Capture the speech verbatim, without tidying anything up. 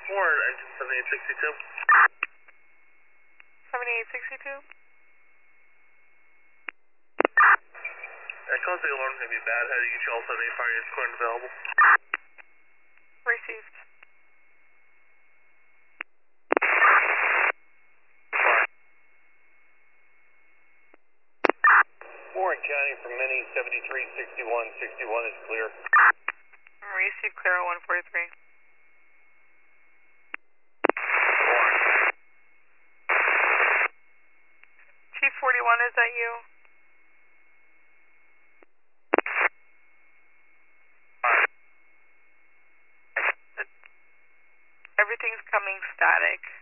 Warren, engine seventy-eight sixty-two. seventy-eight sixty-two? Yeah, cause the alarm's going to be bad. How do you get you all seventy-eight fire units current available? Received. Warren County from Mini seventy-three sixty-one sixty-one is clear. Received, clear at one forty-three. Chief forty-one, is that you? Everything's coming static.